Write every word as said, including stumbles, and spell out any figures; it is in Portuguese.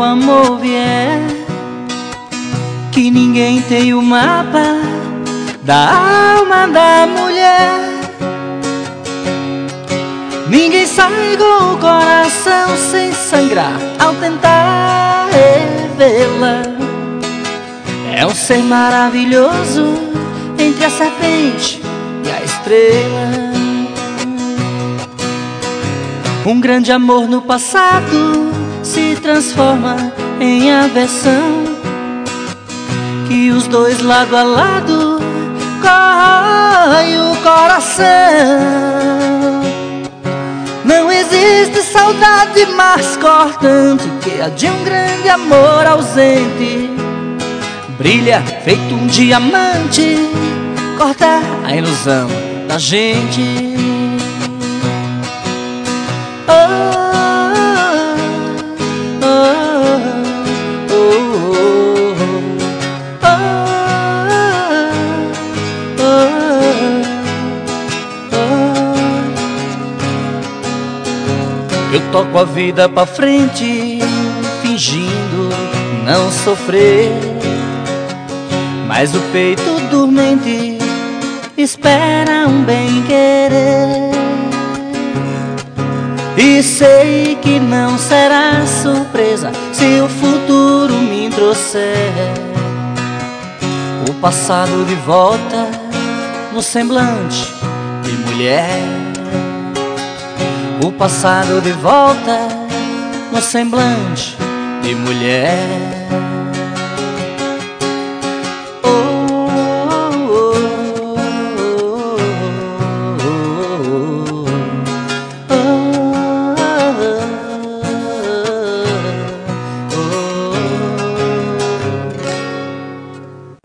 amor vier, que ninguém tem o mapa da alma da mulher. Ninguém sai com o coração sem sangrar ao tentar revê-la. É um ser maravilhoso entre a serpente e a estrela. Um grande amor no passado se transforma em aversão, que os dois lado a lado corrói o coração. Não existe saudade mais cortante que a de um grande amor ausente. Brilha feito um diamante, corta a ilusão da gente. Eu toco a vida pra frente, fingindo não sofrer, mas o peito dormente espera um bem-querer. E sei que não será surpresa se o futuro me trouxer o passado de volta no semblante de mulher. O passado de volta no semblante de mulher.